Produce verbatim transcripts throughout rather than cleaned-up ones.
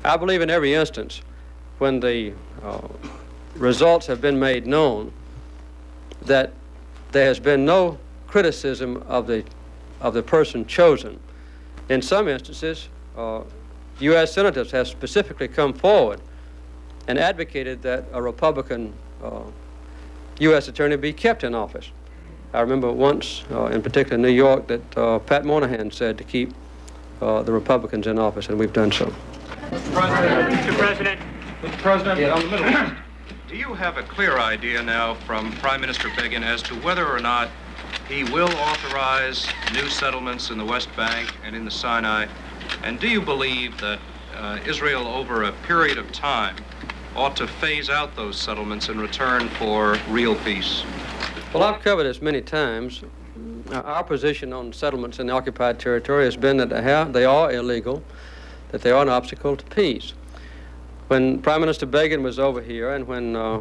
I believe in every instance when the uh, results have been made known that there has been no criticism of the, of the person chosen. In some instances, uh, U S senators have specifically come forward and advocated that a Republican uh, U S attorney be kept in office. I remember once, uh, in particular in New York, that uh, Pat Moynihan said to keep uh, the Republicans in office, and we've done so. Mister President. Mister President. Mister President. Yeah, on the Middle East. Do you have a clear idea now from Prime Minister Begin as to whether or not he will authorize new settlements in the West Bank and in the Sinai? And do you believe that uh, Israel, over a period of time, ought to phase out those settlements in return for real peace? Well, I've covered this many times. Uh, our position on settlements in the occupied territory has been that they, have, they are illegal, that they are an obstacle to peace. When Prime Minister Begin was over here and when uh,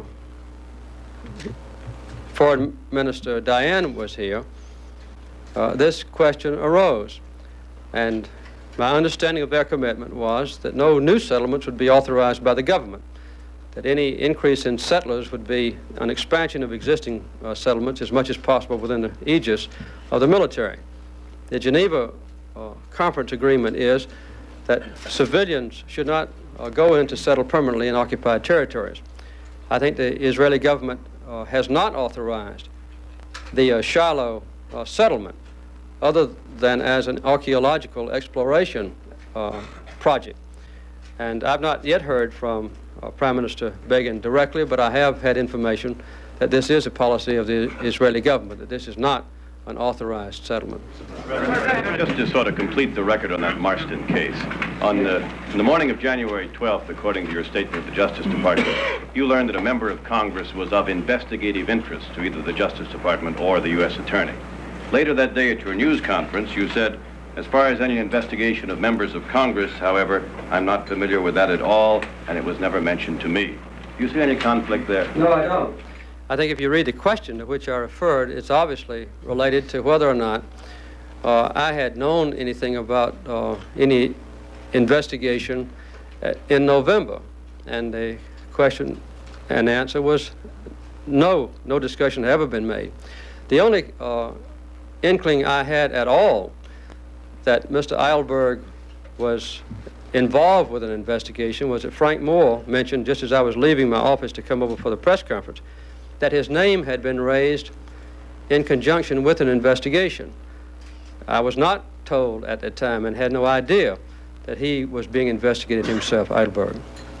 Foreign Minister Dayan was here, uh, this question arose. And my understanding of their commitment was that no new settlements would be authorized by the government, that any increase in settlers would be an expansion of existing uh, settlements as much as possible within the aegis of the military. The Geneva uh, Conference agreement is that civilians should not uh, go in to settle permanently in occupied territories. I think the Israeli government uh, has not authorized the uh, Shiloh uh, settlement other than as an archaeological exploration uh, project. And I've not yet heard from uh, Prime Minister Begin directly, but I have had information that this is a policy of the Israeli government, that this is not an authorized settlement. Just to sort of complete the record on that Marston case, on the, in the morning of January twelfth, according to your statement of the Justice Department, you learned that a member of Congress was of investigative interest to either the Justice Department or the U S Attorney. Later that day at your news conference, you said, as far as any investigation of members of Congress, however, I'm not familiar with that at all, and it was never mentioned to me. Do you see any conflict there? No, I don't. I think if you read the question to which I referred, it's obviously related to whether or not uh, I had known anything about uh, any investigation uh, in November. And the question and answer was no, no discussion had ever been made. The only uh, inkling I had at all that Mister Eilberg was involved with an investigation was that Frank Moore mentioned, just as I was leaving my office to come over for the press conference, that his name had been raised in conjunction with an investigation. I was not told at that time and had no idea that he was being investigated himself, Eilberg.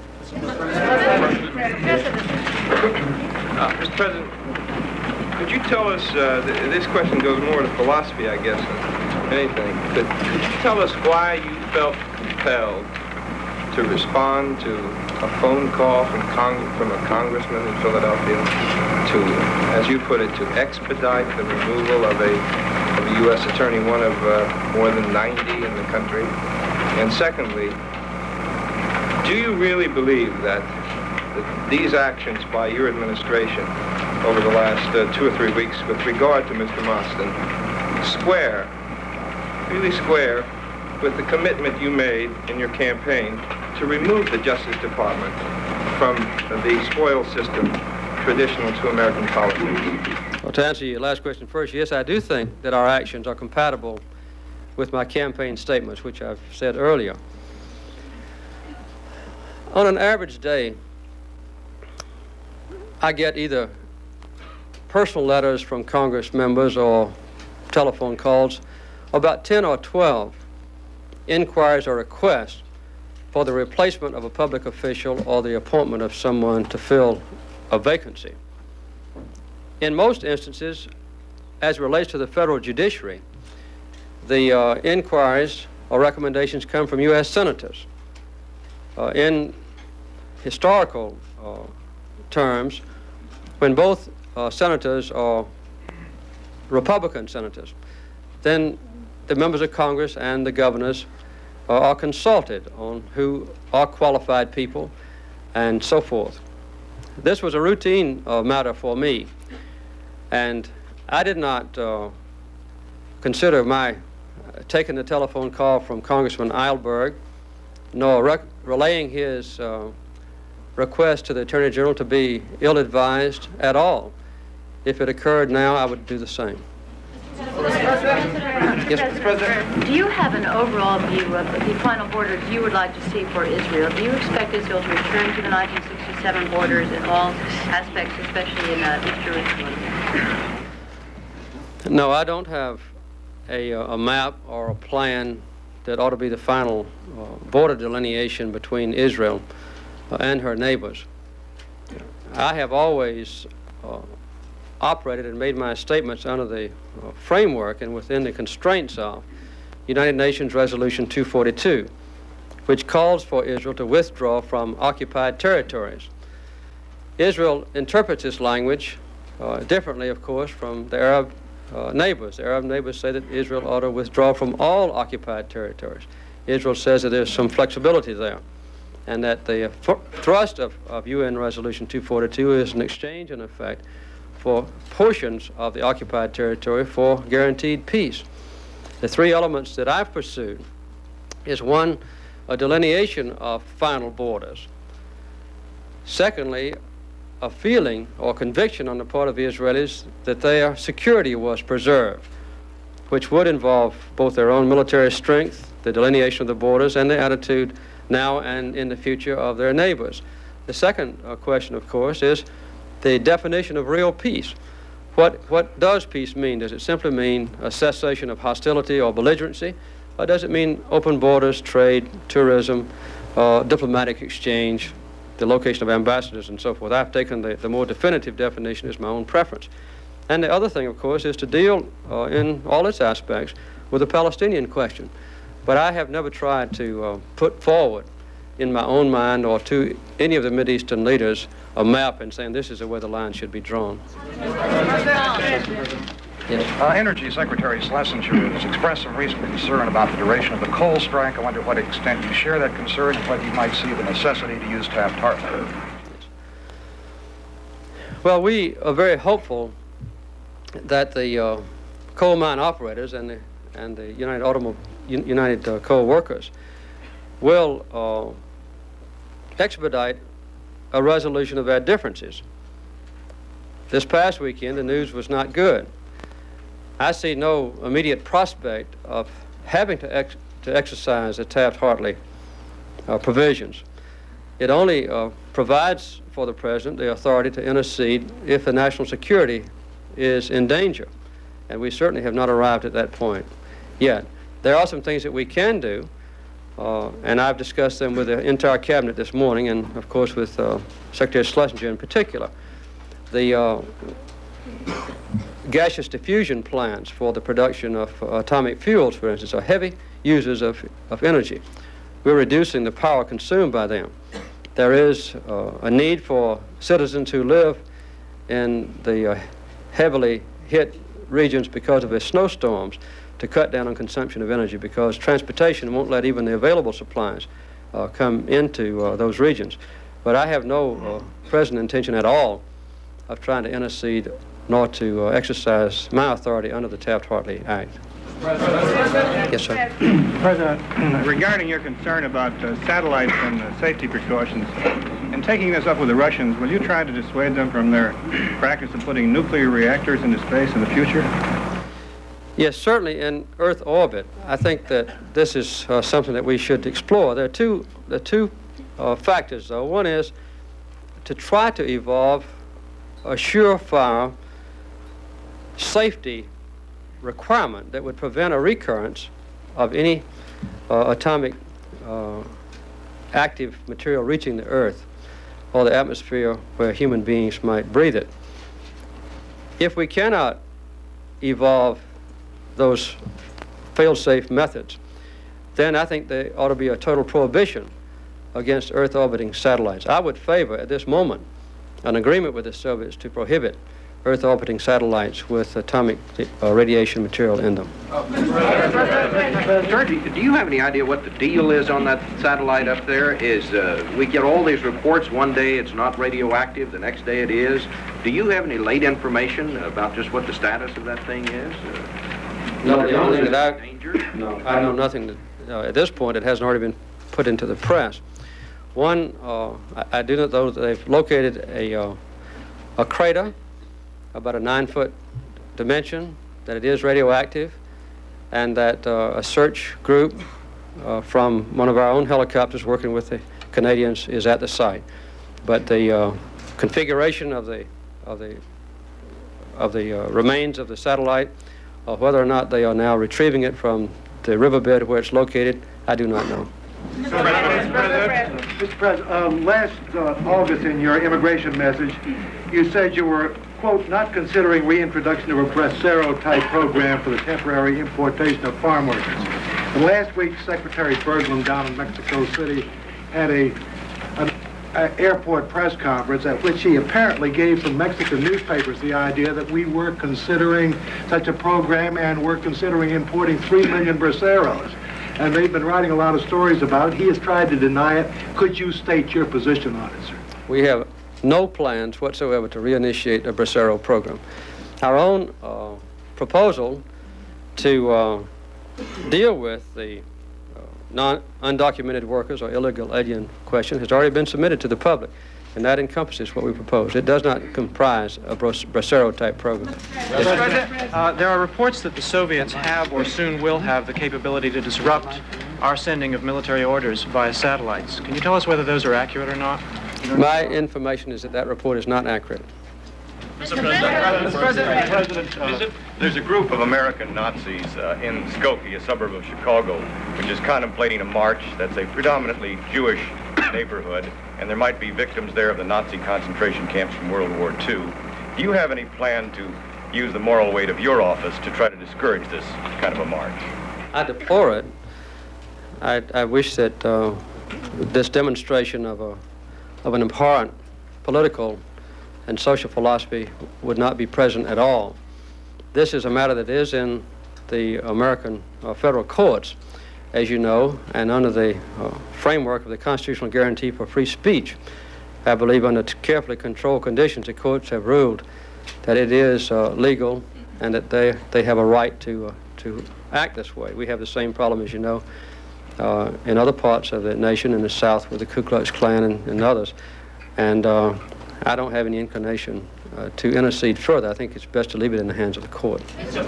Uh, Mister President, could you tell us, uh, th this question goes more to philosophy, I guess, than anything, but could you tell us why you felt compelled to respond to a phone call from, Cong from a congressman in Philadelphia to, as you put it, to expedite the removal of a, of a U S attorney, one of uh, more than ninety in the country? And secondly, do you really believe that, that these actions by your administration over the last uh, two or three weeks with regard to Mister Marston square, really square, with the commitment you made in your campaign to remove the Justice Department from the spoil system traditional to American politics? Well, to answer your last question first, yes, I do think that our actions are compatible with my campaign statements, which I've said earlier. On an average day, I get either personal letters from Congress members or telephone calls, about ten or twelve inquiries or requests for the replacement of a public official or the appointment of someone to fill a vacancy. In most instances, as it relates to the federal judiciary, the uh, inquiries or recommendations come from U S senators. Uh, in historical uh, terms, when both uh, senators are Republican senators, then the members of Congress and the governors uh, are consulted on who are qualified people and so forth. This was a routine uh, matter for me, and I did not uh, consider my uh, taking the telephone call from Congressman Eilberg, nor rec relaying his uh, request to the Attorney General to be ill-advised at all. If it occurred now, I would do the same. Yes, Mister President. Do you have an overall view of the final borders you would like to see for Israel? Do you expect Israel to return to the nineteen sixty-seven borders in all aspects, especially in uh, East Jerusalem? No, I don't have a, a map or a plan that ought to be the final uh, border delineation between Israel uh, and her neighbors. I have always uh, operated and made my statements under the uh, framework and within the constraints of United Nations Resolution two forty-two, which calls for Israel to withdraw from occupied territories. Israel interprets this language uh, differently, of course, from the Arab uh, neighbors. The Arab neighbors say that Israel ought to withdraw from all occupied territories. Israel says that there's some flexibility there, and that the thrust of, of U N Resolution two forty-two is an exchange, in effect, for portions of the occupied territory for guaranteed peace. The three elements that I've pursued is, one, a delineation of final borders. Secondly, a feeling or conviction on the part of the Israelis that their security was preserved, which would involve both their own military strength, the delineation of the borders, and the attitude now and in the future of their neighbors. The second uh, question, of course, is the definition of real peace. What, what does peace mean? Does it simply mean a cessation of hostility or belligerency? Or does it mean open borders, trade, tourism, uh, diplomatic exchange, the location of ambassadors, and so forth? I've taken the, the more definitive definition as my own preference. And the other thing, of course, is to deal uh, in all its aspects with the Palestinian question. But I have never tried to uh, put forward in my own mind or to any of the Mideastern leaders a map and saying this is where the line should be drawn. Yes. Uh, Energy Secretary Schlesinger has expressed some recent concern about the duration of the coal strike. I wonder to what extent you share that concern and whether you might see the necessity to use Taft-Hartley. Well, we are very hopeful that the uh, coal mine operators and the, and the United, Automo United uh, Coal Workers will uh, expedite a resolution of their differences. This past weekend, the news was not good. I see no immediate prospect of having to, ex to exercise the Taft-Hartley uh, provisions. It only uh, provides for the President the authority to intercede if the national security is in danger. And we certainly have not arrived at that point yet. There are some things that we can do, uh, and I've discussed them with the entire cabinet this morning, and of course with uh, Secretary Schlesinger in particular. The uh, gaseous diffusion plants for the production of uh, atomic fuels, for instance, are heavy users of, of energy. We're reducing the power consumed by them. There is uh, a need for citizens who live in the uh, heavily hit regions because of the snowstorms to cut down on consumption of energy, because transportation won't let even the available supplies uh, come into uh, those regions. But I have no uh, present intention at all of trying to intercede nor to uh, exercise my authority under the Taft-Hartley Act. President. Yes, sir. President, regarding your concern about uh, satellites and uh, safety precautions, in taking this up with the Russians, will you try to dissuade them from their practice of putting nuclear reactors into space in the future? Yes, certainly in Earth orbit. I think that this is uh, something that we should explore. There are two, there are two uh, factors, though. One is to try to evolve a surefire safety requirement that would prevent a recurrence of any uh, atomic uh, active material reaching the Earth or the atmosphere where human beings might breathe it. If we cannot evolve those fail-safe methods, then I think there ought to be a total prohibition against Earth-orbiting satellites. I would favor, at this moment, an agreement with the Soviets to prohibit Earth-orbiting satellites with atomic uh, radiation material in them. Sir, do you have any idea what the deal is on that satellite up there? Is uh, we get all these reports, one day it's not radioactive, the next day it is. Do you have any late information about just what the status of that thing is? Uh, no, the only thing that I, no, I know nothing. That, uh, at this point, it hasn't already been put into the press. One, uh, I, I do not know that they've located a, uh, a crater about a nine-foot dimension, that it is radioactive, and that uh, a search group uh, from one of our own helicopters working with the Canadians is at the site. But the uh, configuration of the of the of the uh, remains of the satellite, uh, whether or not they are now retrieving it from the riverbed where it's located, I do not know. Mister President, Mister President um, last uh, August in your immigration message, you said you were, quote, not considering reintroduction of a Bracero-type program for the temporary importation of farm workers. And last week, Secretary Berglund down in Mexico City had a an uh, airport press conference at which he apparently gave some Mexican newspapers the idea that we were considering such a program and were considering importing three million Braceros. And they've been writing a lot of stories about it. He has tried to deny it. Could you state your position on it, sir? We have no plans whatsoever to reinitiate a Bracero program. Our own uh, proposal to uh, deal with the uh, non undocumented workers or illegal alien question has already been submitted to the public, and that encompasses what we propose. It does not comprise a Bracero-type program. Mister President, uh, there are reports that the Soviets have or soon will have the capability to disrupt our sending of military orders via satellites. Can you tell us whether those are accurate or not? My information is that that report is not accurate. Mister President, Mister President, President uh, there's a group of American Nazis uh, in Skokie, a suburb of Chicago, which is contemplating a march. That's a predominantly Jewish neighborhood, and there might be victims there of the Nazi concentration camps from World War Two. Do you have any plan to use the moral weight of your office to try to discourage this kind of a march? I deplore it. I, I wish that uh, this demonstration of a of an abhorrent political and social philosophy would not be present at all. This is a matter that is in the American uh, federal courts, as you know, and under the uh, framework of the constitutional guarantee for free speech. I believe under carefully controlled conditions, the courts have ruled that it is uh, legal and that they, they have a right to, uh, to act this way. We have the same problem, as you know, uh, in other parts of the nation, in the South with the Ku Klux Klan and, and others. And uh, I don't have any inclination uh, to intercede further. I think it's best to leave it in the hands of the court.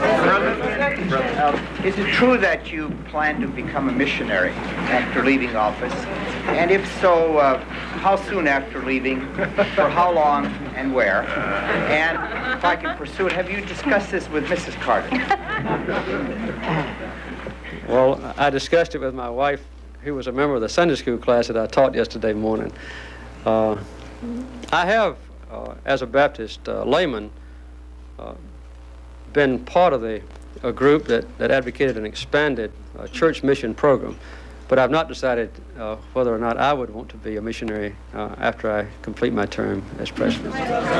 Uh, is it true that you plan to become a missionary after leaving office? And if so, uh, how soon after leaving, for how long, and where? And if I can pursue it, have you discussed this with Missus Carter? Well, I discussed it with my wife, who was a member of the Sunday school class that I taught yesterday morning. Uh, I have, uh, as a Baptist uh, layman, uh, been part of the, a group that, that advocated an expanded uh, church mission program, but I've not decided uh, whether or not I would want to be a missionary uh, after I complete my term as president.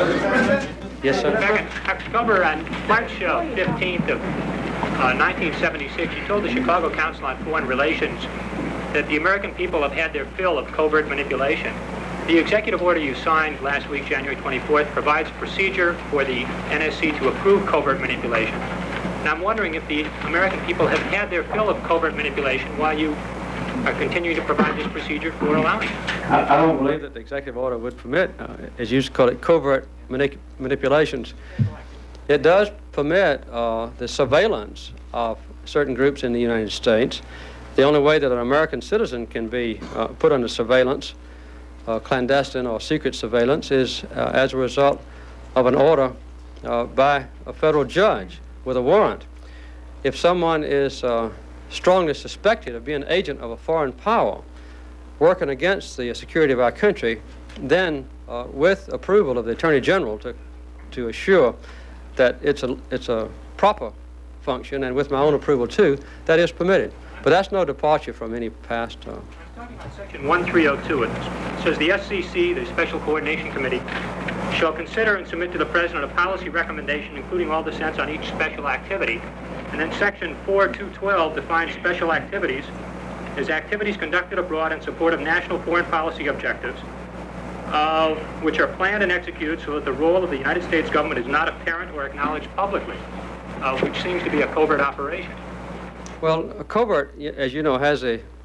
Yes, sir? Back in October, on March fifteenth of uh, nineteen seventy-six, you told the Chicago Council on Foreign Relations that the American people have had their fill of covert manipulation. The executive order you signed last week, January twenty-fourth, provides procedure for the N S C to approve covert manipulation. Now, I'm wondering if the American people have had their fill of covert manipulation while you are continuing to provide this procedure for allowing it. I, I don't believe that the executive order would permit, uh, as you used to call it, covert manip manipulations. It does permit uh, the surveillance of certain groups in the United States. The only way that an American citizen can be uh, put under surveillance, uh, clandestine or secret surveillance, is uh, as a result of an order uh, by a federal judge with a warrant. If someone is uh, strongly suspected of being an agent of a foreign power working against the security of our country, then uh, with approval of the Attorney General to, to assure that it's a, it's a proper function, and with my own approval too, that is permitted. But that's no departure from any past. Uh, Section one three oh two, it says the S C C, the Special Coordination Committee, shall consider and submit to the President a policy recommendation including all dissents on each special activity. And then Section four two twelve defines special activities as activities conducted abroad in support of national foreign policy objectives, uh, which are planned and executed so that the role of the United States government is not apparent or acknowledged publicly, uh, which seems to be a covert operation. Well, a covert, as you know, has a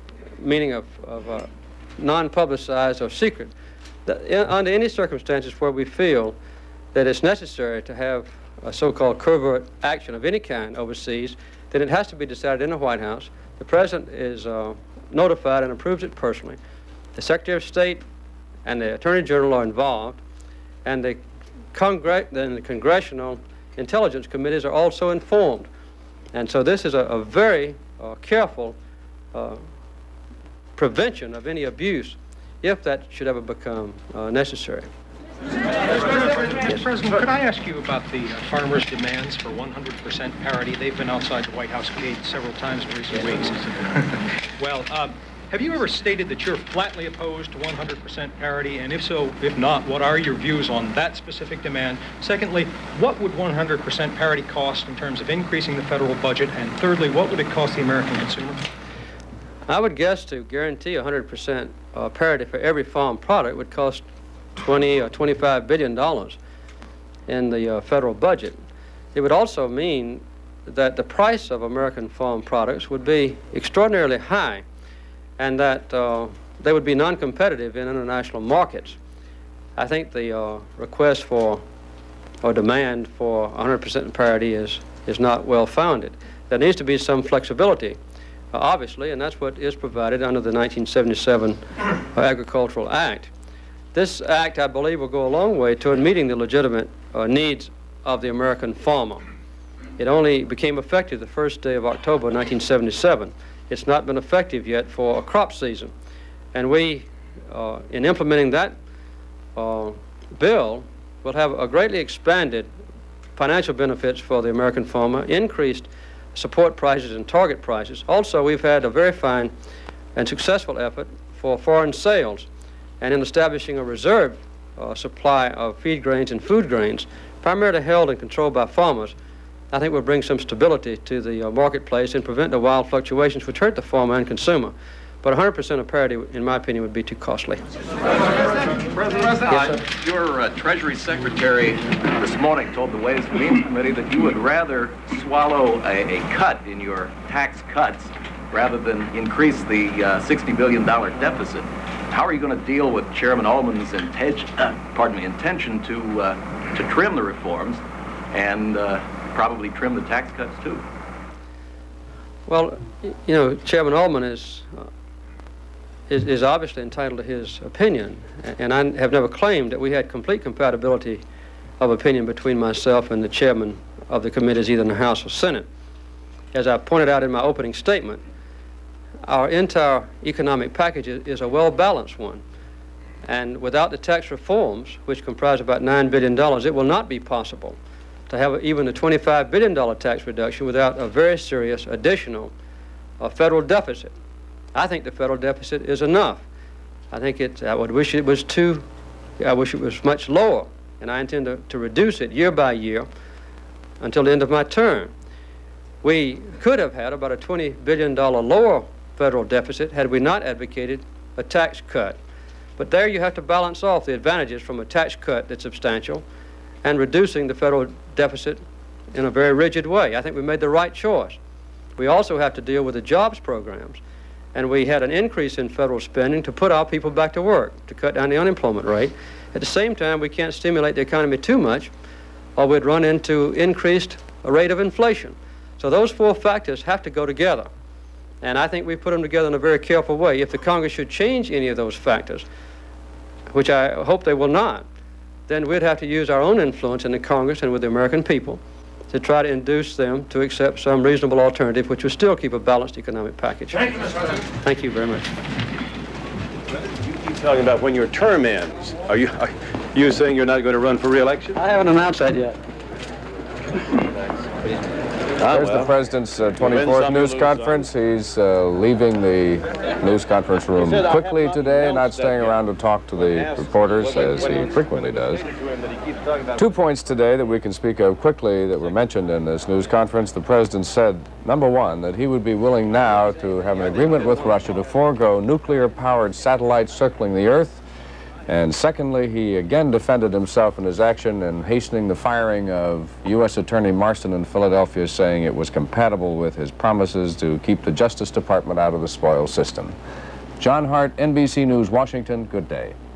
meaning of, of uh, non-publicized or secret. That in, under any circumstances where we feel that it's necessary to have a so-called covert action of any kind overseas, then it has to be decided in the White House. The President is uh, notified and approves it personally. The Secretary of State and the Attorney General are involved, and the, Congre and the Congressional Intelligence Committees are also informed. And so this is a, a very uh, careful uh, prevention of any abuse if that should ever become uh, necessary. Mister President, could I ask you about the uh, farmers' demands for one hundred percent parity? They've been outside the White House gate several times in recent weeks. Well, um, have you ever stated that you're flatly opposed to one hundred percent parity? And if so, if not, what are your views on that specific demand? Secondly, what would one hundred percent parity cost in terms of increasing the federal budget? And thirdly, what would it cost the American consumer? I would guess to guarantee one hundred percent uh, parity for every farm product would cost twenty or twenty-five billion dollars in the uh, federal budget. It would also mean that the price of American farm products would be extraordinarily high, and that uh, they would be non-competitive in international markets. I think the uh, request for or demand for one hundred percent parity is is not well founded. There needs to be some flexibility, uh, obviously, and that's what is provided under the nineteen seventy-seven uh, Agricultural Act. This act, I believe, will go a long way toward meeting the legitimate uh, needs of the American farmer. It only became effective the first day of October nineteen seventy-seven. It's not been effective yet for a crop season. And we, uh, in implementing that uh, bill, will have a greatly expanded financial benefits for the American farmer, increased support prices and target prices. Also, we've had a very fine and successful effort for foreign sales and in establishing a reserve uh, supply of feed grains and food grains, primarily held and controlled by farmers. I think will bring some stability to the uh, marketplace and prevent the wild fluctuations which hurt the farmer and consumer. But one hundred percent of parity, in my opinion, would be too costly. President, President yes, uh, your uh, Treasury Secretary this morning told the Ways and Means Committee that you would rather swallow a, a cut in your tax cuts rather than increase the uh, sixty billion dollar deficit. How are you going to deal with Chairman Ullman's intention, uh, pardon me, intention to uh, to trim the reforms and uh, probably trim the tax cuts too? Well, you know, Chairman Ullman is, uh, is is obviously entitled to his opinion, and I have never claimed that we had complete compatibility of opinion between myself and the chairman of the committees, either in the House or Senate. As I pointed out in my opening statement, our entire economic package is a well-balanced one. And without the tax reforms, which comprise about nine billion dollars, it will not be possible to have even a twenty-five billion dollar tax reduction without a very serious additional uh, federal deficit. I think the federal deficit is enough. I think it, I would wish it was too, I wish it was much lower, and I intend to, to reduce it year by year until the end of my term. We could have had about a twenty billion dollar lower federal deficit had we not advocated a tax cut. But there you have to balance off the advantages from a tax cut that's substantial and reducing the federal deficit in a very rigid way. I think we made the right choice. We also have to deal with the jobs programs. And we had an increase in federal spending to put our people back to work, to cut down the unemployment rate. At the same time, we can't stimulate the economy too much, or we'd run into increased rate of inflation. So those four factors have to go together. And I think we put them together in a very careful way. If the Congress should change any of those factors, which I hope they will not, then we'd have to use our own influence in the Congress and with the American people to try to induce them to accept some reasonable alternative which would still keep a balanced economic package. Thank you, Mister President. Thank you very much. You keep talking about when your term ends. Are you, are you saying you're not going to run for re-election? I haven't announced that yet. Ah, There's well. the president's uh, twenty-fourth news conference. He's uh, leaving the news conference room quickly today, not staying around to talk to the reporters as he frequently does. Two points today that we can speak of quickly that were mentioned in this news conference. The president said, number one, that he would be willing now to have an agreement with Russia to forego nuclear-powered satellites circling the Earth. And secondly, he again defended himself in his action in hastening the firing of U S Attorney Marston in Philadelphia, saying it was compatible with his promises to keep the Justice Department out of the spoils system. John Hart, N B C News, Washington. Good day.